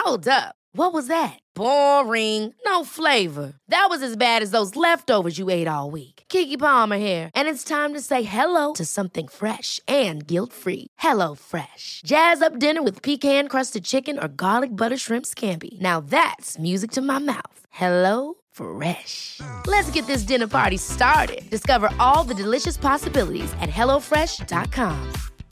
Hold up. What was that? Boring. No flavor. That was as bad as those leftovers you ate all week. Keke Palmer here, and it's time to say hello to something fresh and guilt-free. Hello Fresh. Jazz up dinner with pecan-crusted chicken or garlic butter shrimp scampi. Now that's music to my mouth. Hello Fresh. Let's get this dinner party started. Discover all the delicious possibilities at hellofresh.com.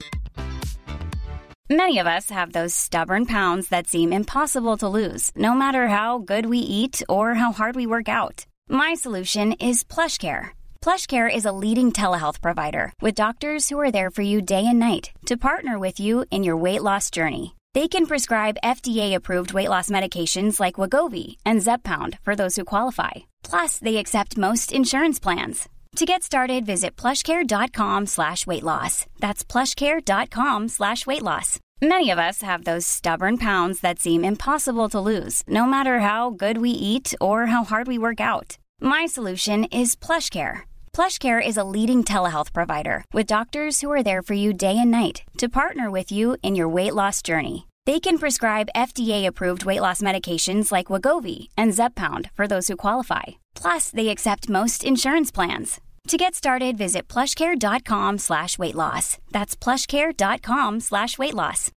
Many of us have those stubborn pounds that seem impossible to lose, no matter how good we eat or how hard we work out. My solution is PlushCare. PlushCare is a leading telehealth provider with doctors who are there for you day and night to partner with you in your weight loss journey. They can prescribe FDA-approved weight loss medications like Wegovy and Zepbound for those who qualify. Plus, they accept most insurance plans. To get started, visit plushcare.com/weightloss. That's plushcare.com/weightloss. Many of us have those stubborn pounds that seem impossible to lose, no matter how good we eat or how hard we work out. My solution is PlushCare. PlushCare is a leading telehealth provider with doctors who are there for you day and night to partner with you in your weight loss journey. They can prescribe FDA-approved weight loss medications like Wegovy and Zepbound for those who qualify. Plus, they accept most insurance plans. To get started, visit plushcare.com/weightloss. That's plushcare.com/weightloss.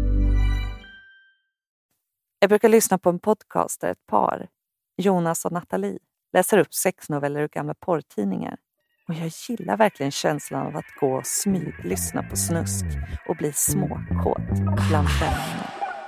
Jag brukar lyssna på en podcast där ett par, Jonas och Nathalie, läser upp sexnoveller ur gamla porrtidningar. Och jag gillar verkligen känslan av att gå och smyglyssna på snusk och bli småkåt bland vännerna.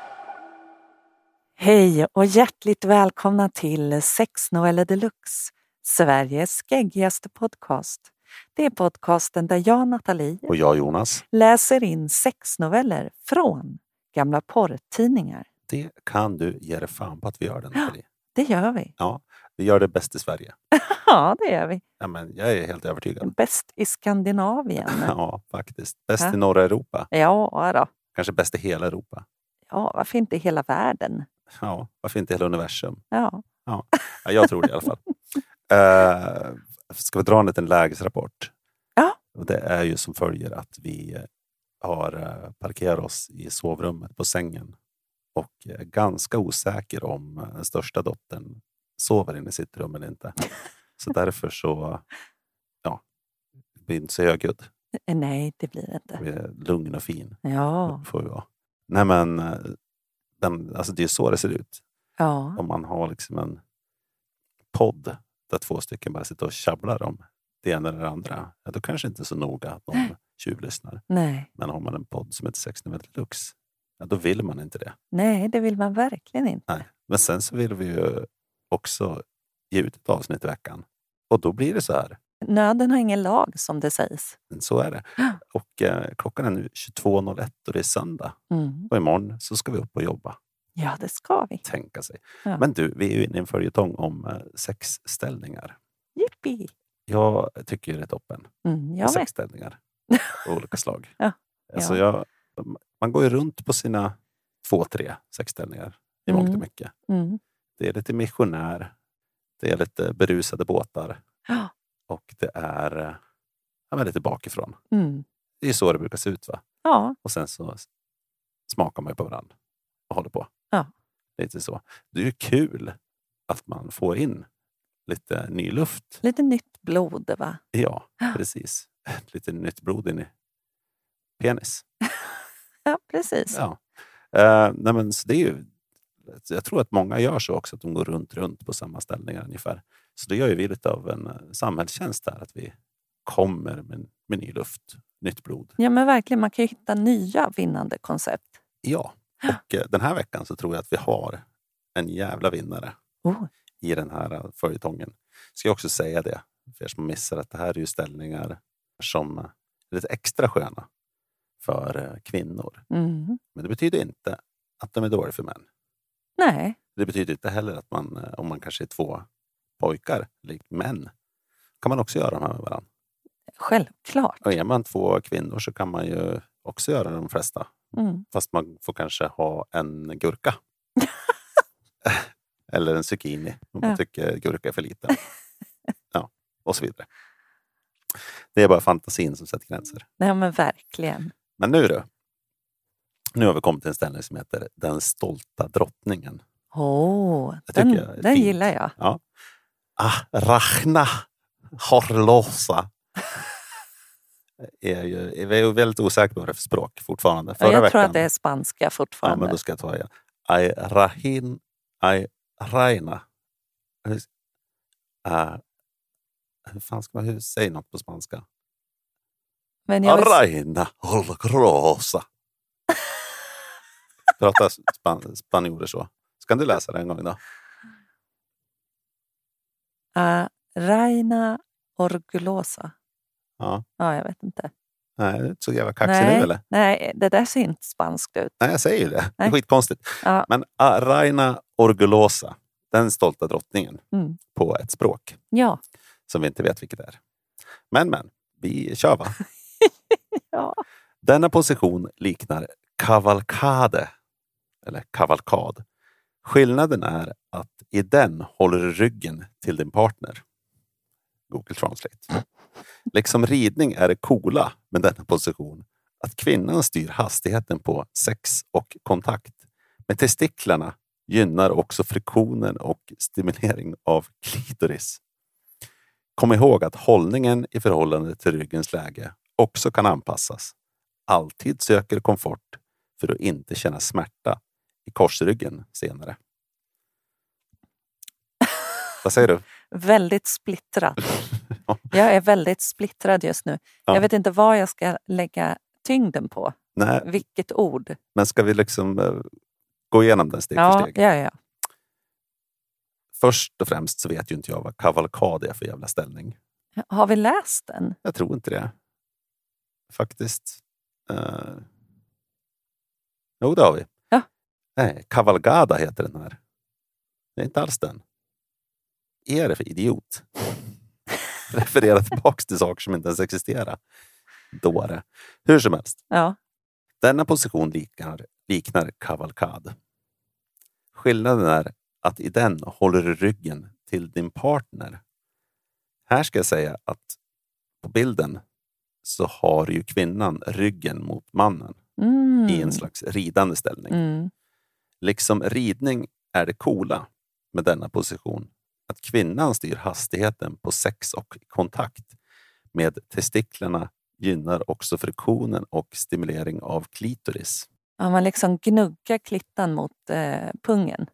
Hej och hjärtligt välkomna till Sexnoveller Deluxe, Sveriges geggigaste podcast. Det är podcasten där jag, Nathalie, och jag, Jonas, läser in sexnoveller från gamla porrtidningar. Det kan du ge dig fan på att vi gör den, Nathalie. Det gör vi. Ja, vi gör det bäst i Sverige. Ja, det gör vi. Ja, men jag är helt övertygad. Bäst i Skandinavien. Ja, faktiskt. Bäst i norra Europa. Ja då. Kanske bäst i hela Europa. Ja, varför inte i hela världen? Ja, varför inte hela universum? Ja. Ja, jag tror det i alla fall. Ska vi dra en liten lägesrapport? Ja. Och det är ju som följer att vi har parkerat oss i sovrummet på sängen. Och är ganska osäker om den största dottern sover inne i sitt rum eller inte. Så därför så, ja, det blir inte så högljudd. Nej, det blir det inte. Vi är lugn och fin. Ja. Får vi vara. Nej, men alltså det är så det ser ut. Ja. Om man har liksom en podd där 2 stycken bara sitter och tjabblar om det ena eller det andra. Ja, då kanske inte är så noga att någon tjuvlyssnar. Nej. Men har man en podd som heter Sexnoveller Deluxe, ja, då vill man inte det. Nej, det vill man verkligen inte. Nej. Men sen så vill vi ju också ge ut ett avsnitt i veckan. Och då blir det så här. Nöden har ingen lag, som det sägs. Så är det. Och klockan är nu 22.01 och det är söndag. Mm. Och imorgon så ska vi upp och jobba. Ja, det ska vi. Tänka sig. Ja. Men du, vi är ju inne i en följetong om sexställningar. Yippie. Jag tycker ju det är toppen. Jag med. Sexställningar av olika slag. Ja. Alltså man går ju runt på sina 2-3 sexställningar i mångt och mycket. Mm. Det är lite missionär. Det är lite berusade båtar. Ja. Och det är lite bakifrån. Mm. Det är så det brukar se ut, va? Ja. Och sen så smakar man ju på varandra och håller på. Ja. Lite så. Det är ju kul att man får in lite ny luft. Lite nytt blod, va? Ja, precis. Lite nytt blod in i penis. Ja, precis. Ja. Nej, men så det är ju, jag tror att många gör så också, att de går runt på samma ställningar ungefär. Så det gör ju vi lite av en samhällstjänst där, att vi kommer med ny luft, nytt blod. Ja, men verkligen, man kan ju hitta nya vinnande koncept. Ja, och den här veckan så tror jag att vi har en jävla vinnare i den här följetongen. Ska jag också säga det, för er som missar, att det här är ju ställningar som är lite extra sköna för kvinnor. Mm. Men det betyder inte att de är dåliga för män. Nej. Det betyder inte heller att om man kanske är 2 pojkar, eller män, kan man också göra de här med varandra. Självklart. Och är man 2 kvinnor så kan man ju också göra de flesta. Mm. Fast man får kanske ha en gurka. Eller en zucchini om man tycker gurka är för liten. Ja, och så vidare. Det är bara fantasin som sätter gränser. Nej, men verkligen. Men nu då. Nu har vi kommit till en ställning som heter Den stolta drottningen. Den gillar jag. Ja. Rachna Horlosa. Jag är väldigt osäker på vad det är för språk fortfarande. Jag tror att det är spanska fortfarande. Ja, men då ska jag ta igen. Ay Raina. Hur fan ska man säga något på spanska? Raina Horlosa. Prata spanjorer så. Ska du läsa det en gång då? Raina Orgulosa. Ja. Ja, jag vet inte. Nej, det är inte så jävla kaxig nu eller? Nej, det där ser inte spanskt ut. Nej, jag säger ju det. Det är skitkonstigt. Ja. Men Raina Orgulosa, den stolta drottningen på ett språk. Ja. Som vi inte vet vilket det är. Men, vi kör va? Ja. Denna position liknar kavalkade. Eller kavalkad. Skillnaden är att i den håller du ryggen till din partner. Google Translate. Liksom ridning är det coola med denna position att kvinnan styr hastigheten på sex och kontakt. Med testiklarna gynnar också friktionen och stimulering av klitoris. Kom ihåg att hållningen i förhållande till ryggens läge också kan anpassas. Alltid söker komfort för att inte känna smärta i korsryggen senare. Vad säger du? Väldigt splittrad. Jag är väldigt splittrad just nu. Ja. Jag vet inte vad jag ska lägga tyngden på. Nej. Vilket ord. Men ska vi liksom gå igenom den steg för steg? Ja. Först och främst så vet ju inte jag vad kavalkad är för jävla ställning. Har vi läst den? Jag tror inte det. Faktiskt. Jo, det har vi. Ja. Nej, kavalgada heter den här. Det är inte alls den. Är det för idiot? Referera tillbaka till saker som inte ens existerar. Dåre. Hur som helst. Ja. Denna position liknar kavalkad. Skillnaden är att i den håller du ryggen till din partner. Här ska jag säga att på bilden så har ju kvinnan ryggen mot mannen i en slags ridande ställning. Liksom ridning är det coola med denna position att kvinnan styr hastigheten på sex och kontakt. Med testiklarna gynnar också friktionen och stimulering av klitoris. Ja, man liksom gnuggar klittan mot pungen.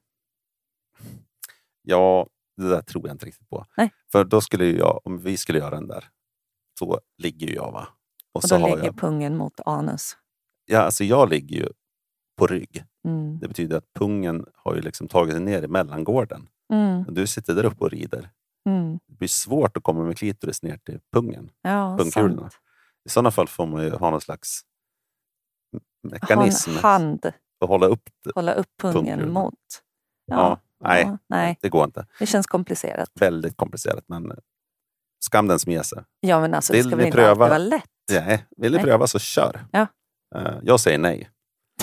Ja, det där tror jag inte riktigt på. Nej. För då skulle jag, om vi skulle göra den där, så ligger ju jag va. Och då ligger pungen mot anus. Ja, alltså jag ligger ju på rygg. Det betyder att pungen har ju liksom tagit sig ner i mellangården. Du sitter där uppe och rider. Det blir svårt att komma med klitoris ner till pungen. Ja, pungkulorna. Sant. I sådana fall får man ju ha någon slags mekanism. Ha en hand. Och hålla upp pungen mot. Nej, det går inte. Det känns komplicerat. Väldigt komplicerat, men skam den som ger sig. Ja, men alltså, det ska väl inte alltid vara lätt. Nej, vill ni pröva så kör. Ja. Jag säger nej.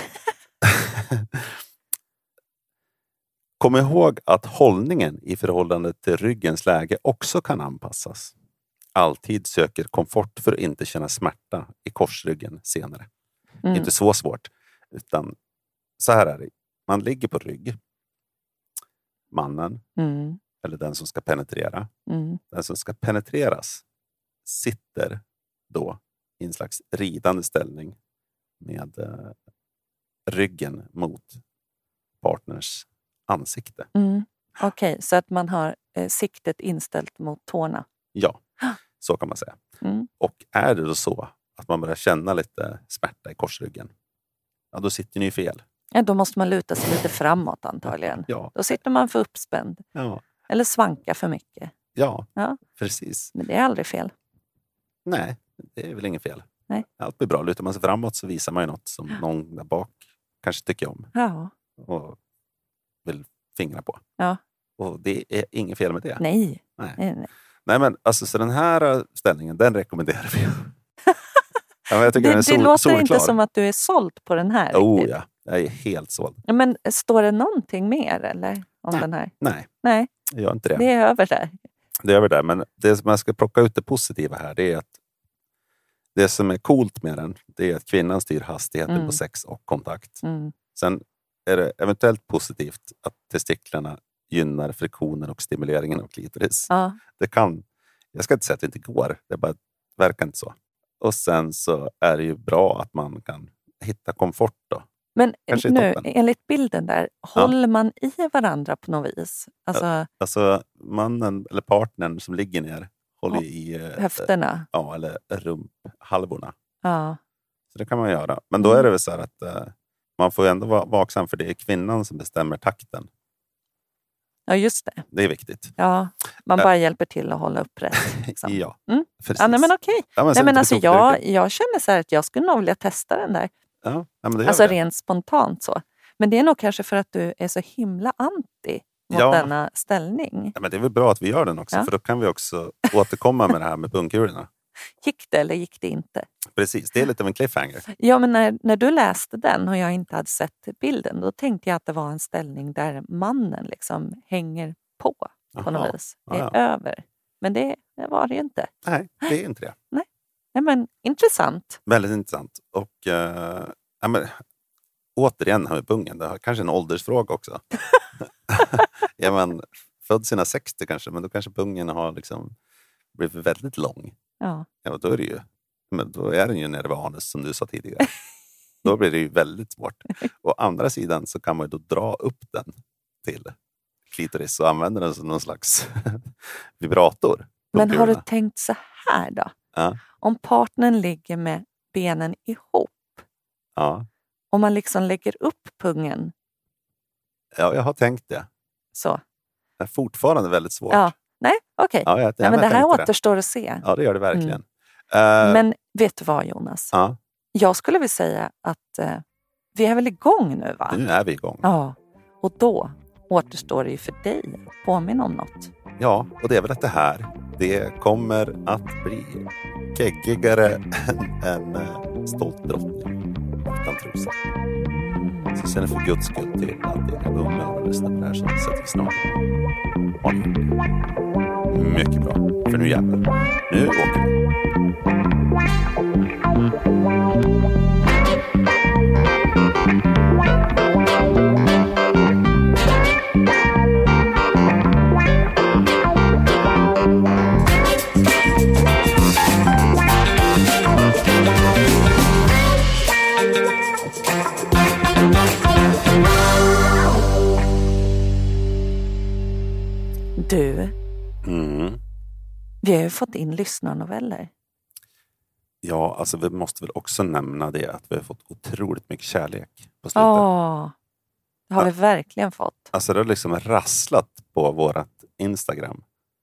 Kom ihåg att hållningen i förhållande till ryggens läge också kan anpassas. Alltid söker komfort för att inte känna smärta i korsryggen senare. Det är inte så svårt. Utan så här är det. Man ligger på rygg. Mannen. Eller den som ska penetrera. Den som ska penetreras sitter då i en slags ridande ställning med ryggen mot partners ansikte. Okej, så att man har siktet inställt mot tårna. Ja, så kan man säga. Och är det då så att man börjar känna lite smärta i korsryggen, ja, då sitter ni fel. Ja, då måste man luta sig lite framåt antagligen. Ja. Då sitter man för uppspänd. Ja. Eller svanka för mycket. Ja, precis. Men det är aldrig fel. Nej, det är väl inget fel. Nej. Allt blir bra. Lutar man sig framåt så visar man ju något som någon där bak kanske tycker om. Ja. Och vill fingra på. Ja. Och det är inget fel med det. Nej. Nej, men alltså, så den här ställningen, den rekommenderar vi. Ja, jag tycker det låter inte som att du är såld på den här. Oh ja, jag är helt såld. Ja, men står det någonting mer eller om den här? Nej, jag gör inte det. Det är över där. Det är över där, men det som jag ska plocka ut det positiva här, det är att Det som är coolt med den, det är att kvinnan styr hastigheten på sex och kontakt. Sen är det eventuellt positivt att testiklarna gynnar friktionen och stimuleringen av klitoris. Ja. Det kan, jag ska inte säga att det inte går, det bara verkar inte så. Och sen så är det ju bra att man kan hitta komfort då. Men Kanske nu, toppen. enligt bilden där, håller man i varandra på något vis? Alltså mannen eller partnern som ligger ner håller i höfterna? Ja, eller rumphalvorna. Ja. Så det kan man göra. Men då är det väl så här att man får ändå vara vaksam, för det är kvinnan som bestämmer takten. Ja, just det. Det är viktigt. Ja, man bara hjälper till att hålla upp rätt. Liksom. Ja, precis. Ja, nej, men okej. Ja, men nej, men alltså, jag jag känner så här att jag skulle nog vilja testa den där. Ja, men det alltså det. Rent spontant så. Men det är nog kanske för att du är så himla anti mot denna ställning. Ja, men det är väl bra att vi gör den också. För då kan vi också återkomma med det här med pungkulorna. Gick det eller gick det inte? Precis, det är lite av en cliffhanger. Ja, men när du läste den och jag inte hade sett bilden, då tänkte jag att det var en ställning där mannen liksom hänger på något vis. Det är över. Men det var det ju inte. Nej, det är inte det. Nej, men intressant. Väldigt intressant. Och återigen här med pungen, det är kanske en åldersfråga också. Ja, men född sina 60 kanske, men då kanske pungen har liksom blivit väldigt lång. Ja, då är det ju, men då är den ju nere vid anus som du sa tidigare. Då blir det ju väldigt svårt. Å andra sidan så kan man ju då dra upp den till klitoris och använda den som någon slags vibrator. Men har du tänkt så här då? Ja. Om partnern ligger med benen ihop. Ja. Om man liksom lägger upp pungen. Ja, jag har tänkt det. Så. Det är fortfarande väldigt svårt. Ja. Nej, okej. Ja, men det här återstår att se. Ja, det gör det verkligen. Men vet du vad, Jonas? Ja. Jag skulle vilja säga att vi är väl igång nu, va? Nu är vi igång. Ja, och då återstår det ju för dig att påminna om något. Ja, och det är väl att det kommer att bli geggigare än en stolt drottning utan trosa. Så sen är för guds skull till att det är unga och lyssna på det här, så sätter vi snart. Mycket bra, för nu jävlar. Nu åker vi. Du, vi har ju fått in lyssnarnoveller. Ja, alltså vi måste väl också nämna det att vi har fått otroligt mycket kärlek på slutet. Ja, det har vi verkligen fått. Alltså det har liksom rasslat på vårat Instagram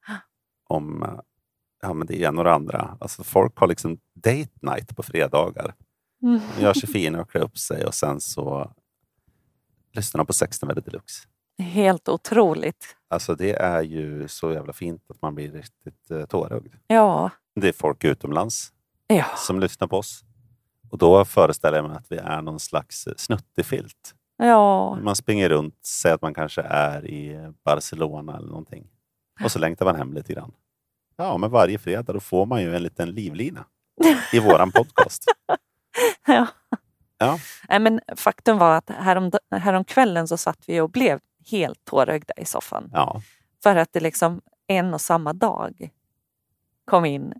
om men det ena och det andra. Alltså folk har liksom date night på fredagar. De gör sig fina och klär upp sig och sen så lyssnar de på 16 väldigt deluxe. Helt otroligt. Alltså det är ju så jävla fint att man blir riktigt tårögd. Ja. Det är folk utomlands Ja. som lyssnar på oss. Och då föreställer jag mig att vi är någon slags snuttefilt. Ja. Man springer runt, säger att man kanske är i Barcelona eller någonting. Och så längtar man hem lite grann. Ja, men varje fredag då får man ju en liten livlina i våran podcast. Ja. Ja. Nej, men faktum var att härom kvällen så satt vi och blev helt tårögda i soffan. Ja. För att det liksom en och samma dag kom in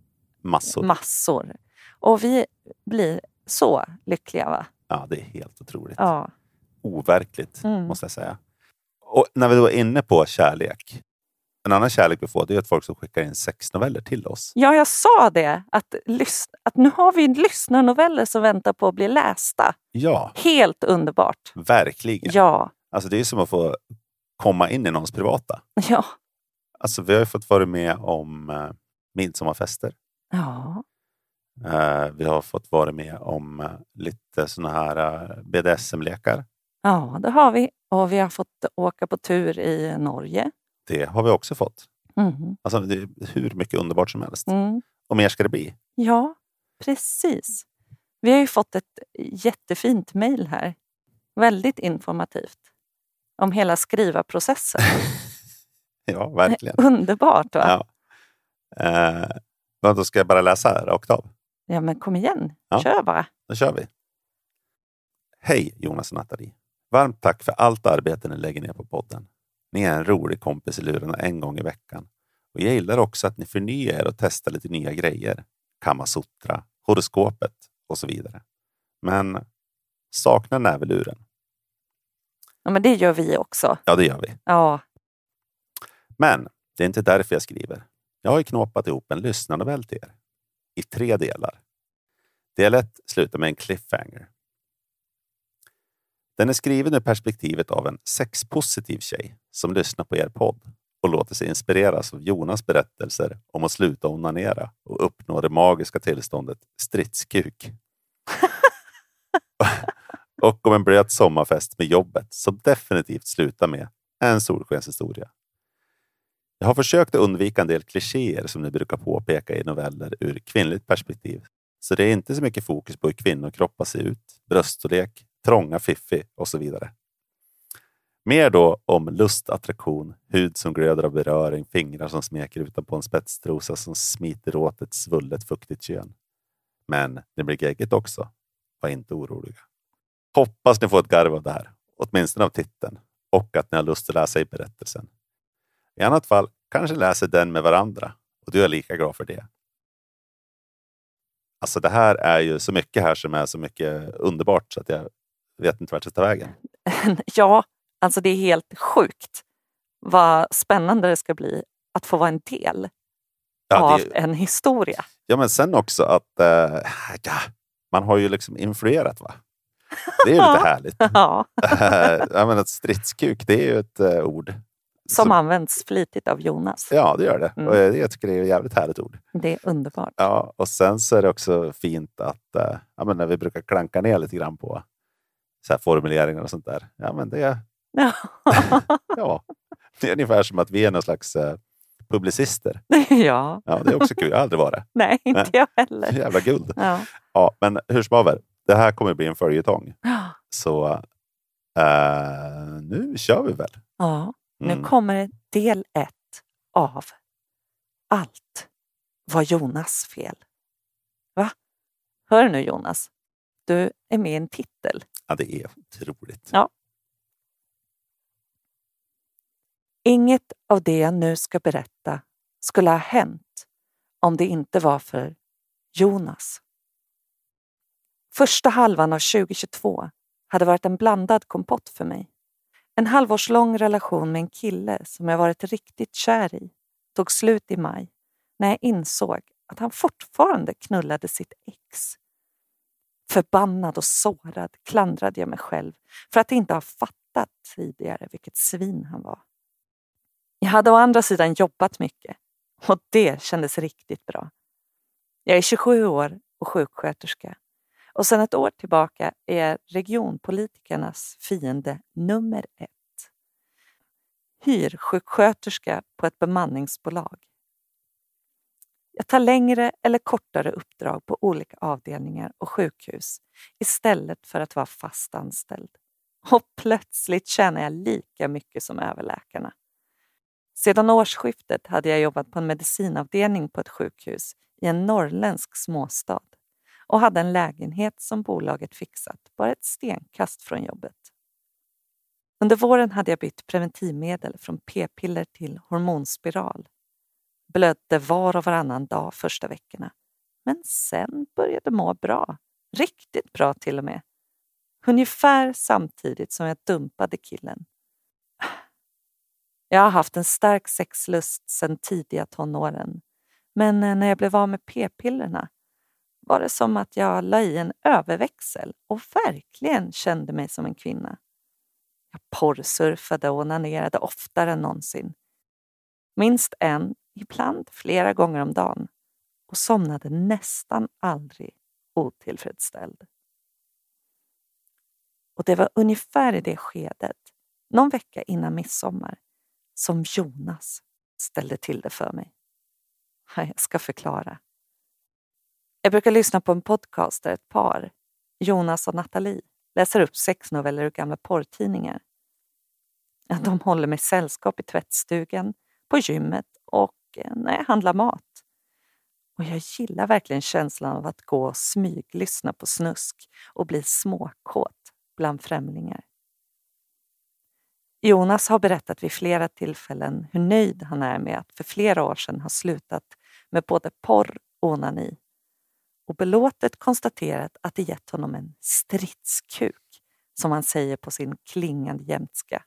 massor. Och vi blir så lyckliga, va? Ja, det är helt otroligt. Ja. Overkligt, måste jag säga. Och när vi då är inne på kärlek. En annan kärlek vi får, det är att folk som skickar in sexnoveller till oss. Ja, jag sa det. Att nu har vi lyssnarnoveller som väntar på att bli lästa. Ja. Helt underbart. Verkligen. Ja. Alltså det är som att få komma in i någons privata. Ja. Alltså vi har ju fått vara med om midsommarfester. Ja. Vi har fått vara med om lite såna här BDSM-lekar. Ja, det har vi. Och vi har fått åka på tur i Norge. Det har vi också fått. Mm. Alltså det är hur mycket underbart som helst. Och mer ska det bli. Ja, precis. Vi har ju fått ett jättefint mejl här. Väldigt informativt. Om hela skrivarprocessen. Ja, verkligen. Underbart, va? Ja. Men då ska jag bara läsa här rakt av. Ja, men kom igen. Ja. Kör bara. Då kör vi. Hej Jonas och Nathalie. Varmt tack för allt arbete ni lägger ner på podden. Ni är en rolig kompis i lurarna en gång i veckan. Och jag gillar också att ni förnyar er och testar lite nya grejer. Kamasutra, horoskopet och så vidare. Men saknar näveluren. Ja, men det gör vi också. Ja, det gör vi. Ja. Men det är inte därför jag skriver. Jag har ju knåpat ihop en lyssnarnovell till er. I 3 delar. Del 1 slutar med en cliffhanger. Den är skriven ur perspektivet av en sexpositiv tjej som lyssnar på er podd och låter sig inspireras av Jonas berättelser om att sluta onanera och uppnå det magiska tillståndet stridskuk. Och om en blöt sommarfest med jobbet som definitivt slutar med en solskenshistoria. Jag har försökt att undvika en del klichéer som ni brukar påpeka i noveller ur kvinnligt perspektiv. Så det är inte så mycket fokus på hur kvinnokroppar ser ut, bröststorlek, trånga fiffi och så vidare. Mer då om lust, attraktion, hud som glöder av beröring, fingrar som smeker utanpå en spetstrosa som smiter åt ett svullet fuktigt kön. Men det blir geggigt också. Var inte oroliga. Hoppas ni får ett garv av det här, åtminstone av titeln, och att ni har lust att läsa i berättelsen. I annat fall kanske läser den med varandra och du är lika glad för det. Alltså det här är ju så mycket här som är så mycket underbart så att jag vet inte vart jag tar vägen. Ja, alltså det är helt sjukt vad spännande det ska bli att få vara en del av en historia. Ja, men sen också att man har ju liksom influerat, va? Det är ju lite härligt. Ja. Jag menar, stridskuk, det är ju ett ord. Som används flitigt av Jonas. Ja, det gör det. Och jag tycker det är ett jävligt härligt ord. Det är underbart. Ja, och sen så är det också fint att när vi brukar klanka ner lite grann på så här formuleringar och sånt där. Ja, men det är ja, det är ungefär som att vi är någon slags publicister. Ja. Ja, det är också kul. Jag har aldrig varit. Nej, inte jag heller. Jävla guld. Ja. Ja, men hur som haver, det här kommer bli en följetong. Så nu kör vi väl. Ja, nu kommer del 1 av Allt var Jonas fel. Va? Hör nu Jonas, du är med i en titel. Ja, det är otroligt. Ja. Inget av det jag nu ska berätta skulle ha hänt om det inte var för Jonas. Första halvan av 2022 hade varit en blandad kompott för mig. En halvårslång relation med en kille som jag varit riktigt kär i tog slut i maj när jag insåg att han fortfarande knullade sitt ex. Förbannad och sårad klandrade jag mig själv för att inte ha fattat tidigare vilket svin han var. Jag hade å andra sidan jobbat mycket och det kändes riktigt bra. Jag är 27 år och sjuksköterska och sedan ett år tillbaka är jag regionpolitikernas fiende nummer 1. Hyrsjuksköterska på ett bemanningsbolag. Jag tar längre eller kortare uppdrag på olika avdelningar och sjukhus istället för att vara fast anställd. Och plötsligt tjänar jag lika mycket som överläkarna. Sedan årsskiftet hade jag jobbat på en medicinavdelning på ett sjukhus i en norrländsk småstad och hade en lägenhet som bolaget fixat bara ett stenkast från jobbet. Under våren hade jag bytt preventivmedel från p-piller till hormonspiral. Blödde var och varannan dag första veckorna. Men sen började må bra. Riktigt bra till och med. Ungefär samtidigt som jag dumpade killen. Jag har haft en stark sexlust sedan tidiga tonåren. Men när jag blev av med p-pillerna var det som att jag la i en överväxel och verkligen kände mig som en kvinna. Jag porrsurfade och onanerade oftare än någonsin. Minst en, ibland flera gånger om dagen. Och somnade nästan aldrig otillfredsställd. Och det var ungefär i det skedet, någon vecka innan midsommar, som Jonas ställde till det för mig. Jag ska förklara. Jag brukar lyssna på en podcast där ett par, Jonas och Nathalie, läser upp sexnoveller ur gamla porrtidningar. De håller mig sällskap i tvättstugan, på gymmet och när jag handlar mat. Och jag gillar verkligen känslan av att gå och smyglyssna på snusk och bli småkåt bland främlingar. Jonas har berättat vid flera tillfällen hur nöjd han är med att för flera år sedan ha slutat med både porr och onani. Och belåtet konstaterat att det gett honom en stridskuk, som han säger på sin klingande jämtska.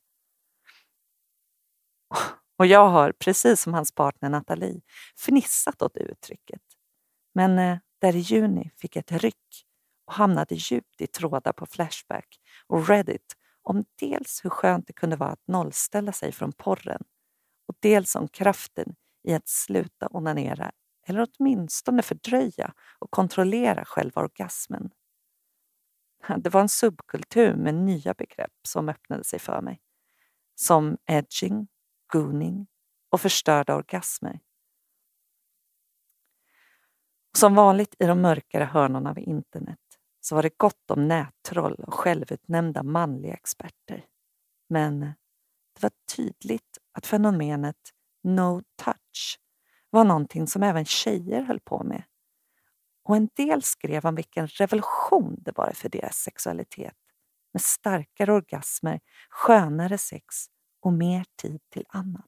Och jag har, precis som hans partner Nathalie, fnissat åt uttrycket. Men där i juni fick ett ryck och hamnade djupt i trådar på Flashback och Reddit om dels hur skönt det kunde vara att nollställa sig från porren och dels om kraften i att sluta onanera eller åtminstone fördröja och kontrollera själva orgasmen. Det var en subkultur med nya begrepp som öppnade sig för mig. Som edging, gooning och förstörda orgasmer. Som vanligt i de mörkare hörnorna av internet så var det gott om nättroll och självutnämnda manliga experter. Men det var tydligt att fenomenet no touch var någonting som även tjejer höll på med. Och en del skrev om vilken revolution det var för deras sexualitet. Med starkare orgasmer, skönare sex och mer tid till annat.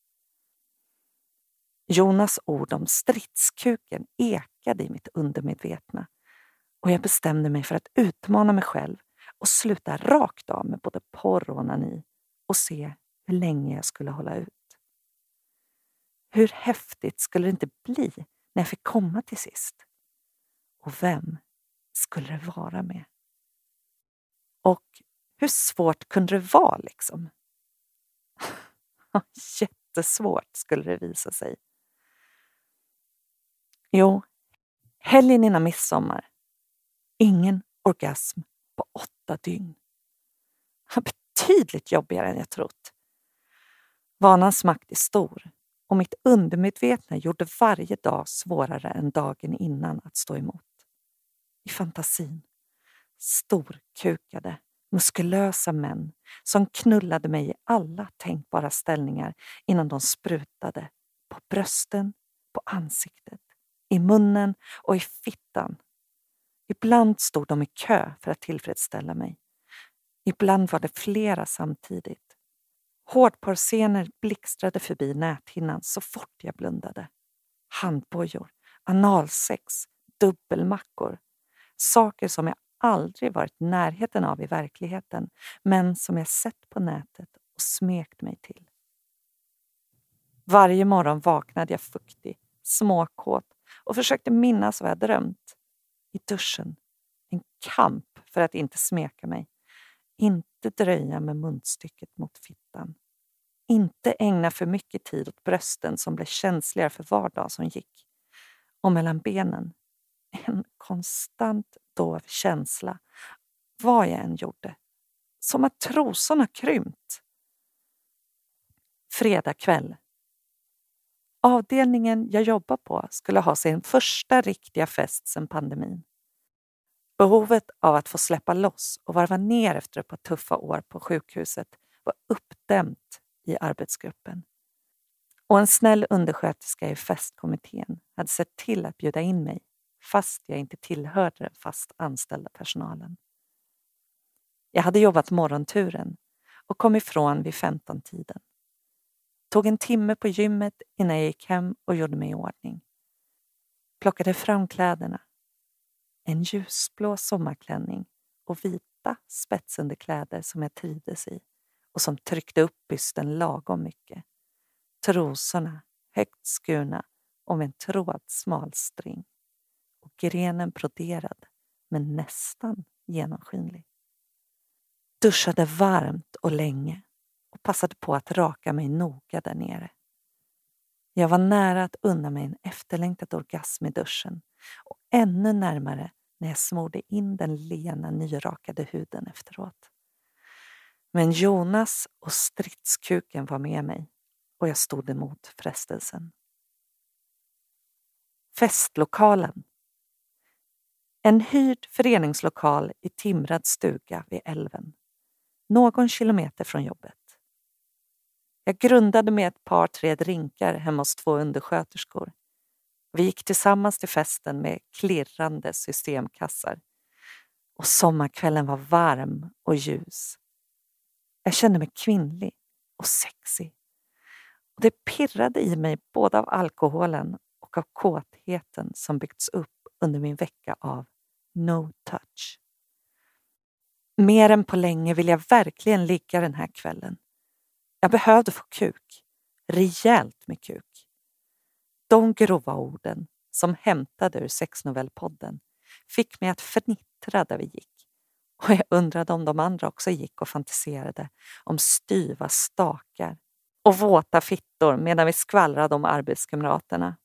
Jonas ord om stridskuken ekade i mitt undermedvetna. Och jag bestämde mig för att utmana mig själv och sluta rakt av med både porr och onani och se hur länge jag skulle hålla ut. Hur häftigt skulle det inte bli när jag fick komma till sist? Och vem skulle det vara med? Och hur svårt kunde det vara liksom? Jättesvårt skulle det visa sig. Jo, helgen innan midsommar. Ingen orgasm på 8 dygn. Betydligt jobbigare än jag trott. Vanans makt är stor och mitt undermedvetna gjorde varje dag svårare än dagen innan att stå emot. I fantasin. Storkukade, muskulösa män som knullade mig i alla tänkbara ställningar innan de sprutade. På brösten, på ansiktet, i munnen och i fittan. Ibland stod de i kö för att tillfredsställa mig. Ibland var det flera samtidigt. Hårdporrscener blixtrade förbi näthinnan så fort jag blundade. Handbojor, analsex, dubbelmackor. Saker som jag aldrig varit i närheten av i verkligheten, men som jag sett på nätet och smekt mig till. Varje morgon vaknade jag fuktig, småkåt och försökte minnas vad jag drömt. I duschen. En kamp för att inte smeka mig. Inte dröja med munstycket mot fittan. Inte ägna för mycket tid åt brösten som blev känsligare för var dag som gick. Och mellan benen. En konstant dov känsla. Vad jag än gjorde. Som att trosorna krympt. Fredag kväll. Avdelningen jag jobbar på skulle ha sin första riktiga fest sedan pandemin. Behovet av att få släppa loss och varva ner efter ett par tuffa år på sjukhuset var uppdämt i arbetsgruppen. Och en snäll undersköterska i festkommittén hade sett till att bjuda in mig fast jag inte tillhörde den fast anställda personalen. Jag hade jobbat morgonturen och kom ifrån vid 15-tiden. Tog en timme på gymmet innan jag gick hem och gjorde mig i ordning. Plockade fram kläderna. En ljusblå sommarklänning och vita spetsunderkläder som jag trivdes i och som tryckte upp bysten lagom mycket. Trosorna högt skurna om en tråd smalstring och grenen broderad men nästan genomskinlig. Duschade varmt och länge och passade på att raka mig noga där nere. Jag var nära att unna mig en efterlängtad orgasm i duschen och ännu närmare när jag smorde in den lena nyrakade huden efteråt. Men Jonas och stridskuken var med mig och jag stod emot frestelsen. Festlokalen. En hyrd föreningslokal i timrad stuga vid älven. Någon kilometer från jobbet. Jag grundade med ett par 3 drinkar hemma hos 2 undersköterskor. Vi gick tillsammans till festen med klirrande systemkassar. Och sommarkvällen var varm och ljus. Jag kände mig kvinnlig och sexig. Och det pirrade i mig både av alkoholen och av kåtheten som byggts upp under min vecka av no touch. Mer än på länge vill jag verkligen ligga den här kvällen. Jag behövde få kuk. Rejält med kuk. De grova orden som hämtade ur sexnovellpodden fick mig att fnittra där vi gick. Och jag undrade om de andra också gick och fantiserade om styva stakar och våta fittor medan vi skvallrade om arbetskamraterna.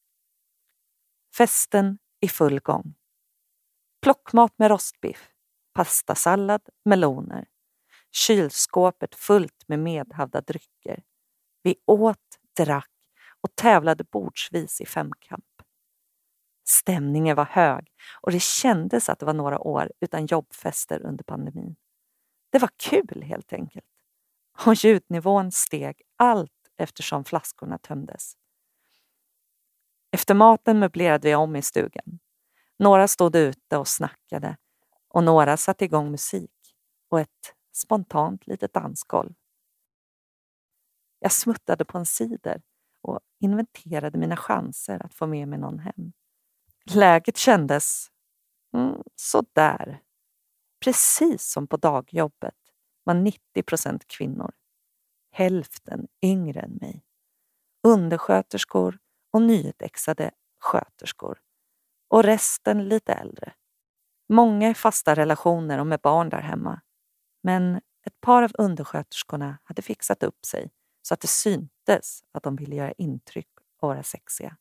Festen i full gång. Plockmat med rostbiff, pastasallad, meloner. Kylskåpet fullt med medhavda drycker. Vi åt, drack och tävlade bordsvis i femkamp. Stämningen var hög och det kändes att det var några år utan jobbfester under pandemin. Det var kul helt enkelt. Och ljudnivån steg allt eftersom flaskorna tömdes. Efter maten möblerade vi om i stugan. Några stod ute och snackade och några satte igång musik och ett spontant litet dansgolv. Jag smuttade på en cider och inventerade mina chanser att få med mig någon hem. Läget kändes så där. Precis som på dagjobbet var 90% kvinnor. Hälften yngre än mig. Undersköterskor och nyutexade sköterskor. Och resten lite äldre. Många i fasta relationer och med barn där hemma. Men ett par av undersköterskorna hade fixat upp sig så att det syntes att de ville göra intryck och vara sexiga.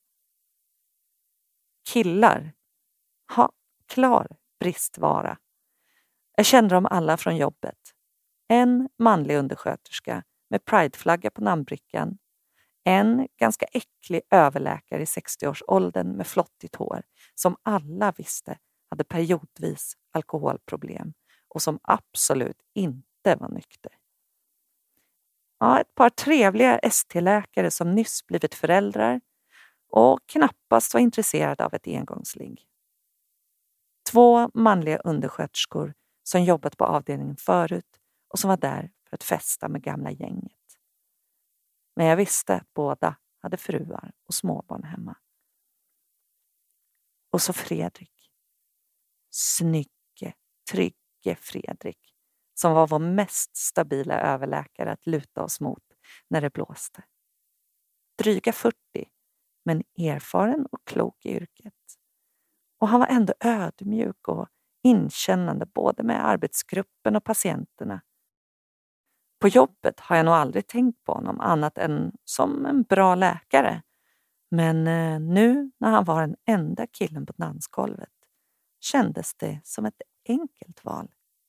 Killar. Klar bristvara. Jag kände dem alla från jobbet. En manlig undersköterska med prideflagga på namnbrickan. En ganska äcklig överläkare i 60-årsåldern med flottigt hår som alla visste hade periodvis alkoholproblem och som absolut inte var nykter. Ett par trevliga ST-läkare som nyss blivit föräldrar och knappast var intresserade av ett engångsligg. 2 manliga undersköterskor som jobbat på avdelningen förut och som var där för att festa med gamla gänget. Men jag visste att båda hade fruar och småbarn hemma. Och så Fredrik. Snygge, trygge Fredrik. Som var vår mest stabila överläkare att luta oss mot när det blåste. Dryga 40, men erfaren och klok i yrket. Och han var ändå ödmjuk och inkännande både med arbetsgruppen och patienterna. På jobbet har jag nog aldrig tänkt på honom annat än som en bra läkare. Men nu när han var den enda killen på dansgolvet kändes det som ett enkelt val.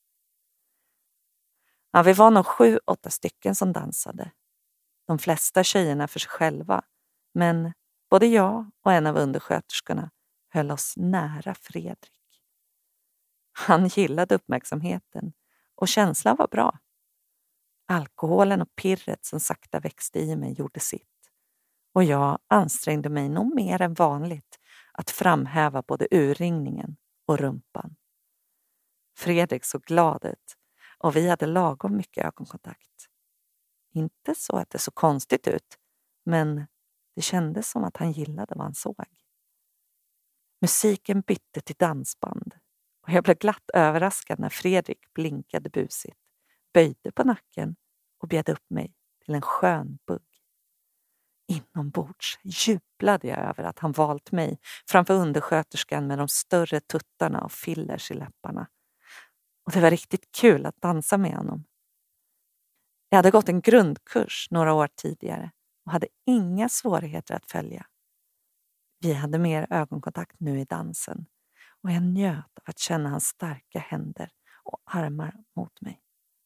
Vi var nog 7-8 stycken som dansade. De flesta tjejerna för sig själva. Men både jag och en av undersköterskorna höll oss nära Fredrik. Han gillade uppmärksamheten och känslan var bra. Alkoholen och pirret som sakta växte i mig gjorde sitt. Och jag ansträngde mig nog mer än vanligt att framhäva både urringningen och rumpan. Fredrik såg glad ut och vi hade lagom mycket ögonkontakt. Inte så att det såg konstigt ut, men det kändes som att han gillade vad han såg. Musiken bytte till dansband och jag blev glatt överraskad när Fredrik blinkade busigt, böjde på nacken och bjöd upp mig till en skön bugg. Inombords jublade jag över att han valt mig framför undersköterskan med de större tuttarna och fillers i läpparna. Och det var riktigt kul att dansa med honom. Jag hade gått en grundkurs några år tidigare och hade inga svårigheter att följa. Vi hade mer ögonkontakt nu i dansen och jag njöt av att känna hans starka händer och armar mot mig.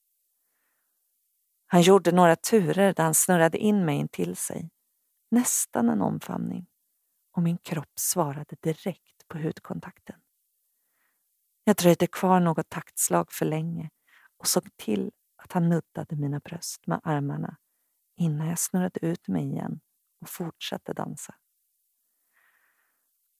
Han gjorde några turer där han snurrade in mig in till sig. Nästan en omfamning och min kropp svarade direkt på hudkontakten. Jag dröjde kvar något taktslag för länge och såg till att han nuddade mina bröst med armarna innan jag snurrade ut mig igen och fortsatte dansa.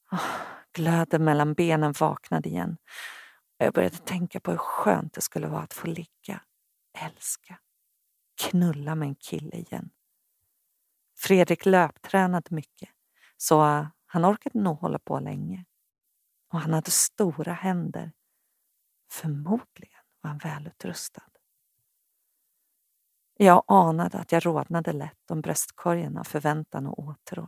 Glöden mellan benen vaknade igen. Jag började tänka på hur skönt det skulle vara att få ligga, älska, knulla med en kille igen. Fredrik löptränade mycket, så han orkade nog hålla på länge. Och han hade stora händer. Förmodligen var han välutrustad. Jag anade att jag rodnade lätt om bröstkorgen av förväntan och åtrå.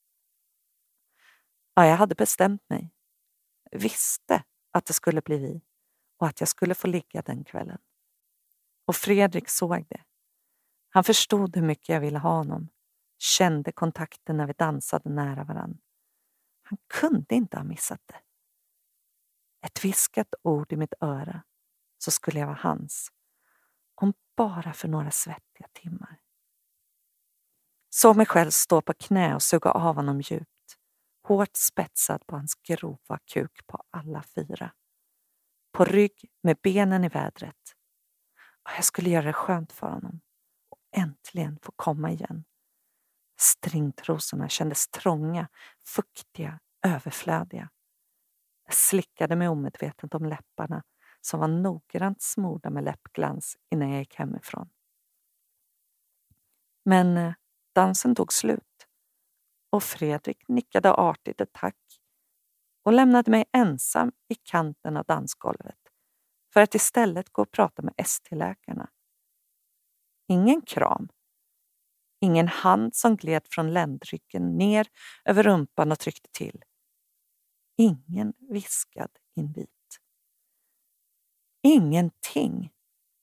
Ja, jag hade bestämt mig. Visste att det skulle bli vi och att jag skulle få ligga den kvällen. Och Fredrik såg det. Han förstod hur mycket jag ville ha honom. Kände kontakten när vi dansade nära varann. Han kunde inte ha missat det. Ett viskat ord i mitt öra, så skulle jag vara hans. Om bara för några svettiga timmar. Såg mig själv stå på knä och suga av honom djupt. Hårt spetsad på hans grova kuk på alla 4. På rygg med benen i vädret. Och jag skulle göra det skönt för honom. Och äntligen få komma igen. Stringtrosorna kändes trånga, fuktiga, överflödiga. Jag slickade mig omedvetet om läpparna som var noggrant smorda med läppglans innan jag gick hemifrån. Men dansen tog slut. Och Fredrik nickade artigt ett tack och lämnade mig ensam i kanten av dansgolvet för att istället gå och prata med ST-läkarna. Ingen kram. Ingen hand som gled från ländryggen ner över rumpan och tryckte till. Ingen viskad invit. Ingenting.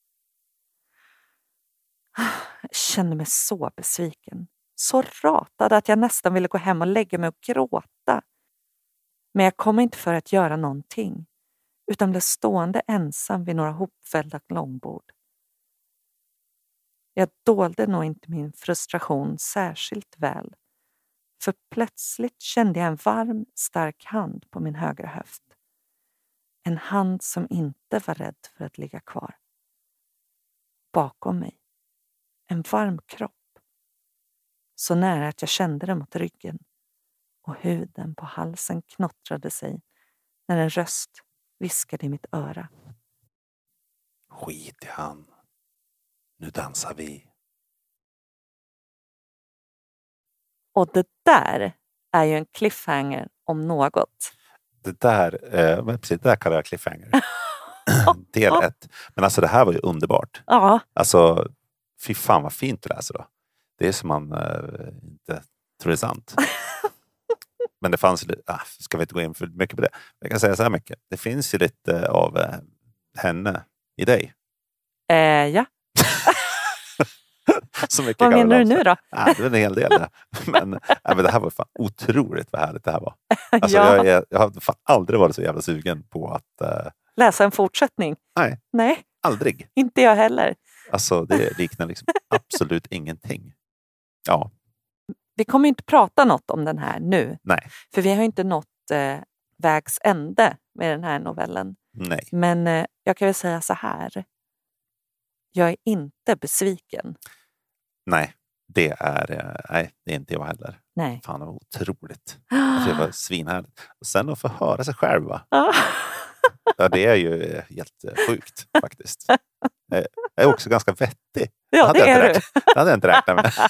Jag kände mig så besviken. Så ratad att jag nästan ville gå hem och lägga mig och gråta. Men jag kom inte för att göra någonting. Utan blev stående ensam vid några hopfällda långbord. Jag dolde nog inte min frustration särskilt väl. För plötsligt kände jag en varm, stark hand på min högra höft. En hand som inte var rädd för att ligga kvar. Bakom mig. En varm kropp. Så nära att jag kände det mot ryggen. Och huden på halsen knottrade sig när en röst viskade i mitt öra. Skit i han. Nu dansar vi. Och det där är ju en cliffhanger om något. Det där kallar jag cliffhanger. Del 1. Men alltså det här var ju underbart. Ja. Alltså, fy fan vad fint du läser då. Det är som man inte tror det är sant. Men det fanns ju lite, ska vi inte gå in för mycket på det. Jag kan säga så här mycket. Det finns ju lite av henne i dig. Ja. Så mycket. Vad menar du nu då? Det är en hel del. Men det här var fan otroligt vad härligt det här var. Alltså, jag har fan aldrig varit så jävla sugen på att läsa en fortsättning. Nej. Aldrig. Inte jag heller. Alltså det liknar liksom absolut ingenting. Ja. Vi kommer inte prata något om den här nu. Nej. För vi har inte nått vägs ände med den här novellen. Nej. Men jag kan väl säga så här. Jag är inte besviken. Nej, det är inte jag heller. Nej. Fan, det var otroligt. Alltså, det var svinhärligt. Och sen att få höra sig själv, va? Ja, det är ju helt sjukt faktiskt. Jag är också ganska vettig. Ja, det är du. Det hade jag inte räknat med.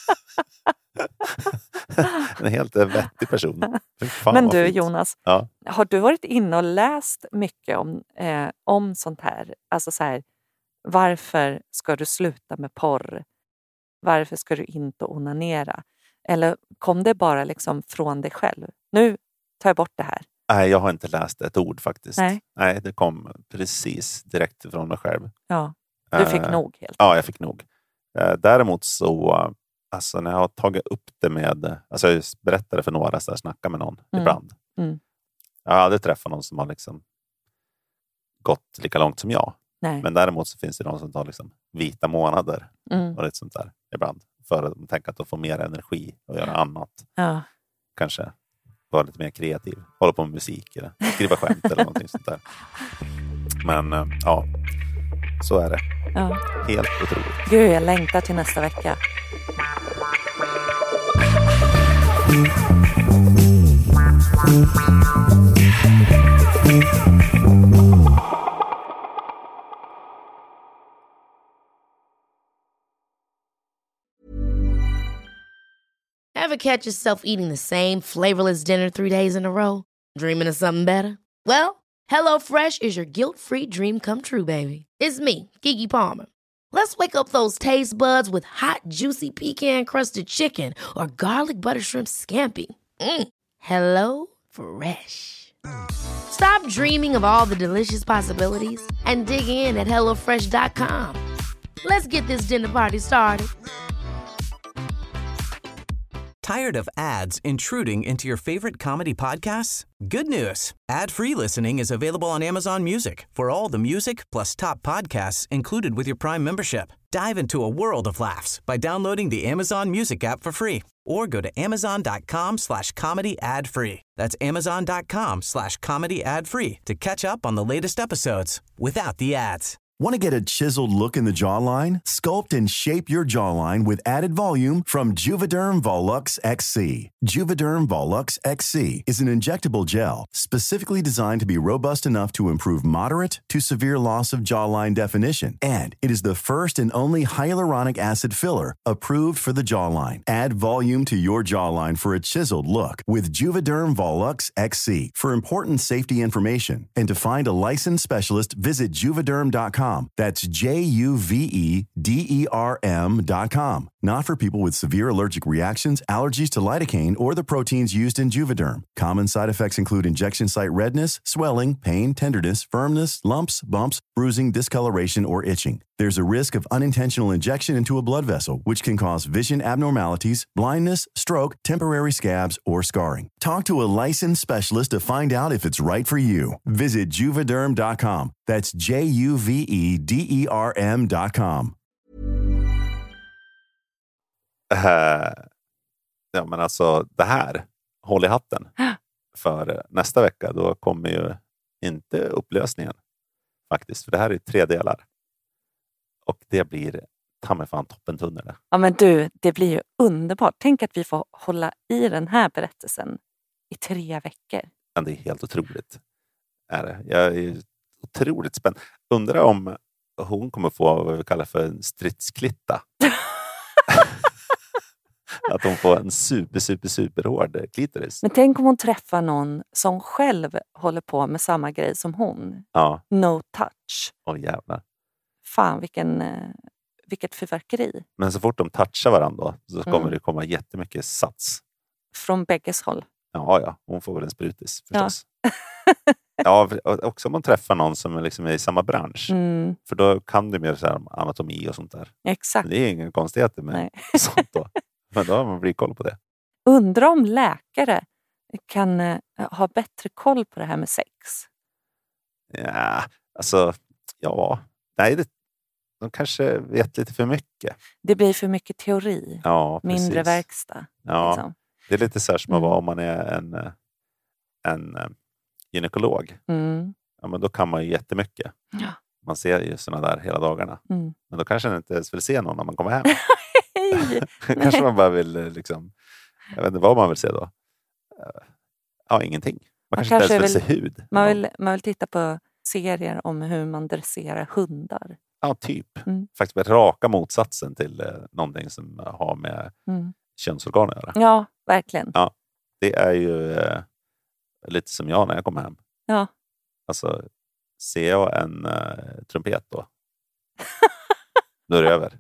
En helt vettig person. Men du Jonas, ja. Har du varit inne och läst mycket om sånt här? Alltså så här, varför ska du sluta med porr? Varför ska du inte onanera? Eller kom det bara liksom från dig själv? Nu tar jag bort det här. Nej, jag har inte läst ett ord faktiskt. Nej, det kom precis direkt från mig själv. Ja, du fick nog helt. Ja, jag fick nog. Däremot så, alltså när jag har tagit upp det med, alltså jag berättade för några så här, snacka med någon ibland. Mm. Jag har aldrig träffat någon som har liksom gått lika långt som jag. Nej. Men däremot så finns det någon som tar liksom vita månader och lite sånt där ibland. För att de tänker att de får mer energi och göra annat. Ja. Kanske vara lite mer kreativ. Hålla på med musik eller skriva skämt eller någonting sånt där. Men ja, så är det. Ja. Helt otroligt. Gud, jag längtar till nästa vecka. Ever catch yourself eating the same flavorless dinner 3 days in a row? Dreaming of something better? Well, HelloFresh is your guilt-free dream come true, baby. It's me, Keke Palmer. Let's wake up those taste buds with hot, juicy pecan-crusted chicken or garlic butter shrimp scampi. Hello Fresh. Stop dreaming of all the delicious possibilities and dig in at HelloFresh.com. Let's get this dinner party started. Tired of ads intruding into your favorite comedy podcasts? Good news. Ad-free listening is available on Amazon Music for all the music plus top podcasts included with your Prime membership. Dive into a world of laughs by downloading the Amazon Music app for free or go to amazon.com/comedy ad-free. That's amazon.com/comedy ad-free to catch up on the latest episodes without the ads. Want to get a chiseled look in the jawline? Sculpt and shape your jawline with added volume from Juvederm Volux XC. Juvederm Volux XC is an injectable gel specifically designed to be robust enough to improve moderate to severe loss of jawline definition. And it is the first and only hyaluronic acid filler approved for the jawline. Add volume to your jawline for a chiseled look with Juvederm Volux XC. For important safety information and to find a licensed specialist, visit Juvederm.com. That's JUVEDERM.com. Not for people with severe allergic reactions, allergies to lidocaine, or the proteins used in Juvederm. Common side effects include injection site redness, swelling, pain, tenderness, firmness, lumps, bumps, bruising, discoloration, or itching. There's a risk of unintentional injection into a blood vessel, which can cause vision abnormalities, blindness, stroke, temporary scabs, or scarring. Talk to a licensed specialist to find out if it's right for you. Visit Juvederm.com. That's JUVEDERM.com. Ja, men alltså det här, håll i hatten. För nästa vecka då kommer ju inte upplösningen faktiskt. För det här är 3 delar. Och det blir ta mig fan toppentunnel. Ja men du, det blir ju underbart. Tänk att vi får hålla i den här berättelsen i 3 veckor. Ja, det är helt otroligt. Jag är otroligt spänd. Undrar om hon kommer få vad vi kallar för en stridsklitta. Att hon får en super hård klitoris. Men tänk om hon träffar någon som själv håller på med samma grej som hon. Ja. No touch. Åh jävlar. Fan, vilket fyrverkeri. Men så fort de touchar varandra så kommer det komma jättemycket sats. Från bägges håll. Ja. Hon får väl en sprutis förstås. Ja, också om man träffar någon som liksom är i samma bransch. För då kan det mer så här anatomi och sånt där. Exakt. Det är ingen konstigheter med sånt då. Men då har man blivit koll på det. Undrar om läkare kan ha bättre koll på det här med sex. Ja, alltså, ja. Nej, de kanske vet lite för mycket. Det blir för mycket teori. Ja, mindre verkstad. Ja, liksom. Det är lite så här som att vara om man är en gynekolog. Ja, men då kan man ju jättemycket. Ja. Man ser ju sådana där hela dagarna. Men då kanske man inte ens vill se någon när man kommer hem. Kanske man bara vill liksom, jag vet inte vad man vill se då. Ja, ingenting. Man kanske inte ens vill se hud. Man vill titta på serier om hur man dresserar hundar. Ja, typ. Faktiskt raka motsatsen till någonting som har med könsorgan att göra. Ja, verkligen. Ja, det är ju lite som jag när jag kommer hem. Ja. Alltså, ser jag en trumpet då? Då är det över.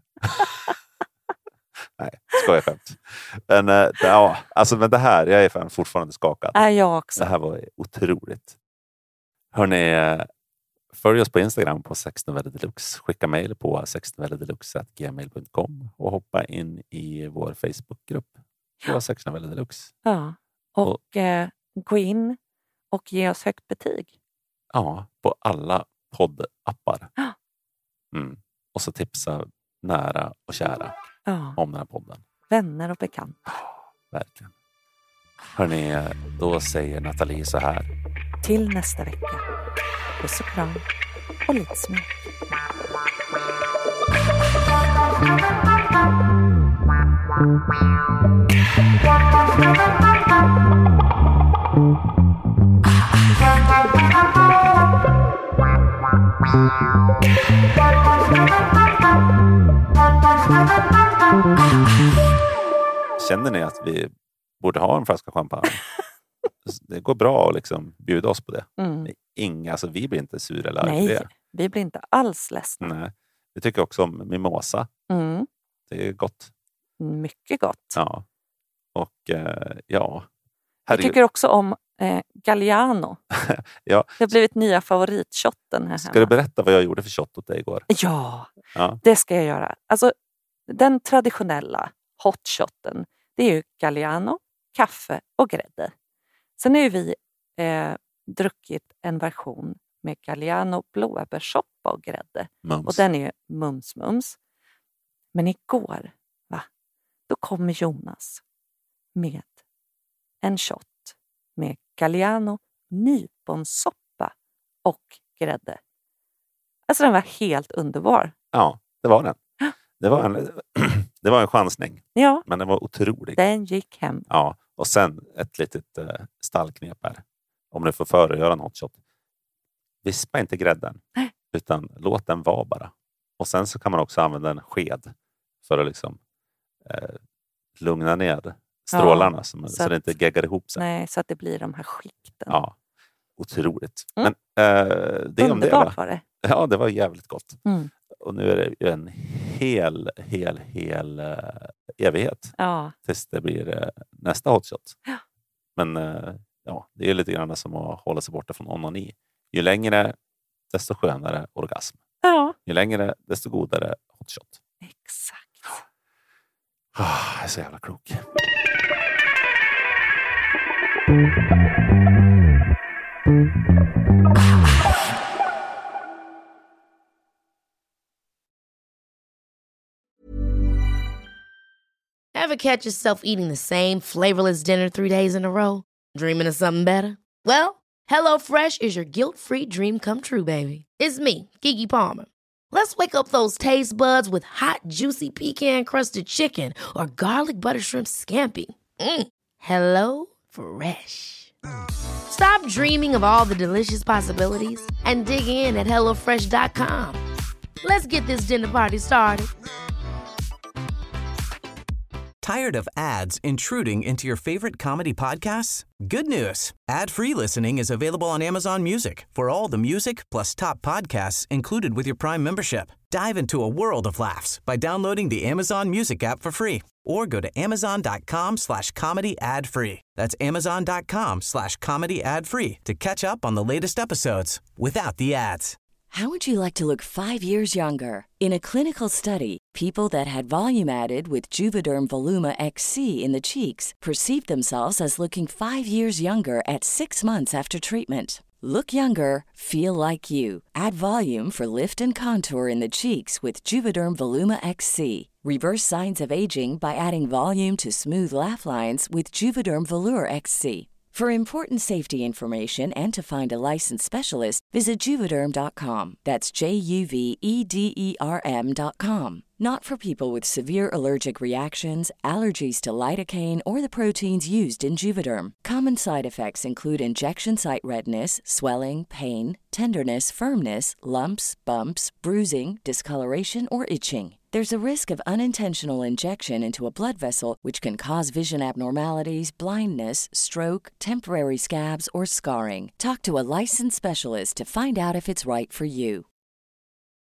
Nej, skojar skämt. Men ja, alltså men det här, jag är fan fortfarande skakad. Jag också. Det här var otroligt. Hörrni, följ oss på Instagram på sexnovellerdeluxe. Skicka mejl på sexnovellerdeluxe@gmail.com och hoppa in i vår Facebookgrupp. Det var sexnovellerdeluxe. Ja, och gå in och ge oss högt betyg. Ja, på alla poddappar. Och så tipsa nära och kära om den här podden. Vänner och bekanta. Verkligen. Hörrni, då säger Nathalie så här. Till nästa vecka. Puss och kram och lite smek. Känner ni att vi borde ha en flaska champagne? Det går bra att liksom bjuda oss på det. Alltså, vi blir inte sura eller arga för det. Vi blir inte alls ledsna. Nej. Vi tycker också om mimosa. Det är gott. Mycket gott. Ja. Och ja. Jag tycker också om Galliano. Ja. Det har blivit nya favoritshotten här Ska hemma. du berätta vad jag gjorde för shot åt dig igår? Ja, det ska jag göra. Alltså, den traditionella hotshotten, det är ju Galliano, kaffe och grädde. Sen har ju vi druckit en version med Galliano, blåbärssoppa och grädde. Mums. Och den är ju mums. Men igår, då kommer Jonas med en shot med Galliano, nyponsoppa och grädde. Alltså den var helt underbar. Ja, det var den. Det var en chansning. Ja. Men den var otrolig. Den gick hem. Ja, och sen ett litet stallknep här. Om du får för att göra en hotshot. Vispa inte grädden. Utan låt den vara bara. Och sen så kan man också använda en sked. För att liksom lugna ner strålarna. Så det inte geggar ihop sig. Nej, så att det blir de här skikten. Ja, otroligt. Men det är om det, va? Var det. Ja, det var jävligt gott. Och nu är det ju en hel evighet. Ja. Tills det blir nästa hotshot. Ja. Men det är lite grann som att hålla sig borta från onani. Ju längre, desto skönare orgasm. Ja. Ju längre, desto godare hotshot. Exakt. Jag är så jävla klok. Ever catch yourself eating the same flavorless dinner 3 days in a row? Dreaming of something better? Well, HelloFresh is your guilt-free dream come true, baby. It's me, Keke Palmer. Let's wake up those taste buds with hot, juicy pecan-crusted chicken or garlic butter shrimp scampi. Hello Fresh. Stop dreaming of all the delicious possibilities and dig in at HelloFresh.com. Let's get this dinner party started. Tired of ads intruding into your favorite comedy podcasts? Good news. Ad-free listening is available on Amazon Music for all the music plus top podcasts included with your Prime membership. Dive into a world of laughs by downloading the Amazon Music app for free or go to amazon.com/comedy ad-free. That's amazon.com/comedy ad-free to catch up on the latest episodes without the ads. How would you like to look 5 years younger? In a clinical study, people that had volume added with Juvederm Voluma XC in the cheeks perceived themselves as looking 5 years younger at 6 months after treatment. Look younger, feel like you. Add volume for lift and contour in the cheeks with Juvederm Voluma XC. Reverse signs of aging by adding volume to smooth laugh lines with Juvederm Volure XC. For important safety information and to find a licensed specialist, visit Juvederm.com. That's JUVEDERM.com. Not for people with severe allergic reactions, allergies to lidocaine, or the proteins used in Juvederm. Common side effects include injection site redness, swelling, pain, tenderness, firmness, lumps, bumps, bruising, discoloration, or itching. There's a risk of unintentional injection into a blood vessel, which can cause vision abnormalities, blindness, stroke, temporary scabs, or scarring. Talk to a licensed specialist to find out if it's right for you.